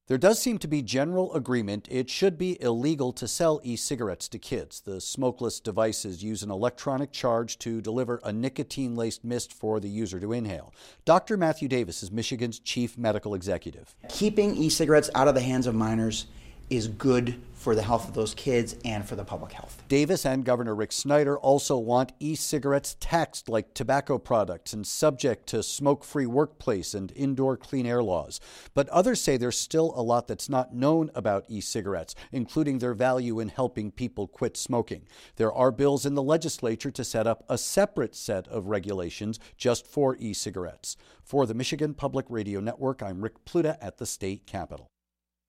There does seem to be general agreement it should be illegal to sell e-cigarettes to kids. The smokeless devices use an electronic charge to deliver a nicotine-laced mist for the user to inhale. Dr. Matthew Davis is Michigan's chief medical executive. Keeping e-cigarettes out of the hands of minors is good for the health of those kids and for the public health. Davis and Governor Rick Snyder also want e-cigarettes taxed like tobacco products and subject to smoke-free workplace and indoor clean air laws. But others say there's still a lot that's not known about e-cigarettes, including their value in helping people quit smoking. There are bills in the legislature to set up a separate set of regulations just for e-cigarettes. For the Michigan Public Radio Network, I'm Rick Pluta at the state capitol.